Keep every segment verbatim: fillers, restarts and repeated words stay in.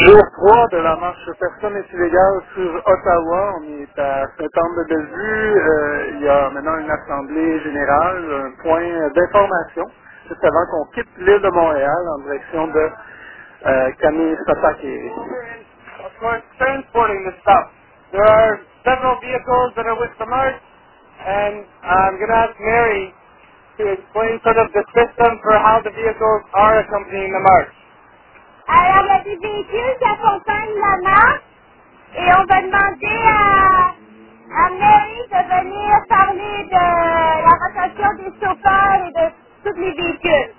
Jour trois de la marche Personne n'est illégale sur Ottawa. On est à Saint-Anne-de-Bellevue. Euh, il y a maintenant une assemblée générale, un point d'information, juste avant qu'on quitte l'île de Montréal en direction de euh, Camille Satake. Of course, transporting the stuff. There are several vehicles that are with the march, and I'm going to ask Mary to explain sort of the system for how the vehicles are accompanying the march. Alors, il y a des véhicules qui accompagnent la marche et on va demander à, à Mary de venir parler de la rotation des chauffeurs et de tous les véhicules.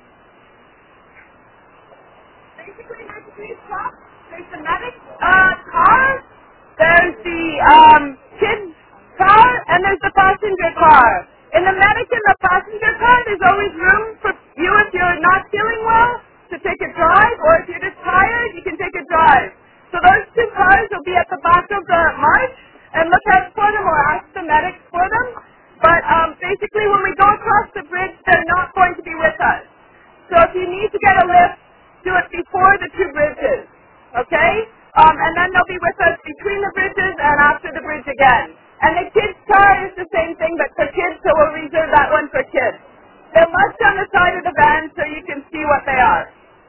Basically, there's three trucks. There's the medic uh, car, there's the um, kids car, and there's the passenger car. In the medic and the passenger car, there's always room for you if you're not feeling well to take a drive, or if you're just tired, you can take a drive. So those two cars will be at the back of the march, and look out for them or ask the medics for them. But um, basically, when we go across the bridge, they're not going to be with us. So if you need to get a lift, do it before the two bridges, okay? Um, and then they'll be with us between the bridges and after the bridge again. And the kids' car is the same thing, but for kids, so we'll reserve that one for kids. They're left on the side of the van so you can see what they are.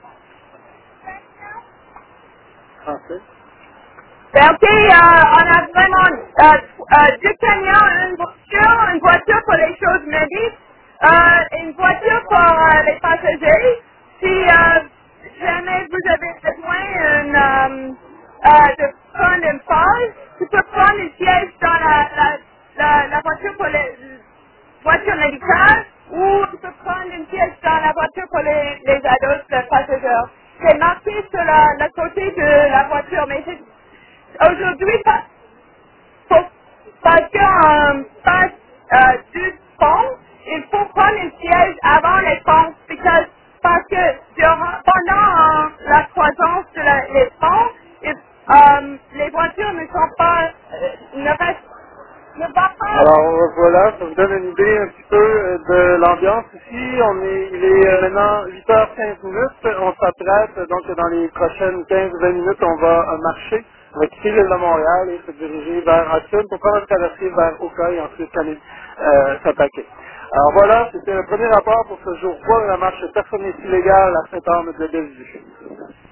Okay. Ben, ok, euh, on a vraiment euh, euh, deux camions, une voiture, une voiture pour les choses médiques, euh, une voiture pour euh, les passagers. Si euh, jamais vous avez besoin une, euh, euh, de prendre une pause, tu peux prendre le siège dans la, la, la, la voiture pour les voiture médicale ou tu peux prendre une pièce dans la voiture pour les, les adultes, les passagers. C'est marqué sur la, la côté de la voiture, mais c'est aujourd'hui, pas, pour- parce qu'on passe euh, du pont, il faut prendre un siège avant les ponts, because, parce que durant, pendant euh, la croissance de la- les ponts, il- euh, les voitures ne sont pas, euh, ne restent, ne vont pas. Alors voilà, ça vous donne une idée un petit peu euh, de l'ambiance ici. On est, il est euh, maintenant huit heures quinze minutes. On s'apprête, donc dans les prochaines quinze vingt minutes, on va euh, marcher. On va quitter l'île de Montréal et se diriger vers Hudson pour prendre un traversée vers Oka et ensuite aller euh, s'attaquer. Alors voilà, c'était le premier rapport pour ce jour trois de la marche Personne n'est illégal à Saint-Anne de Bellevue.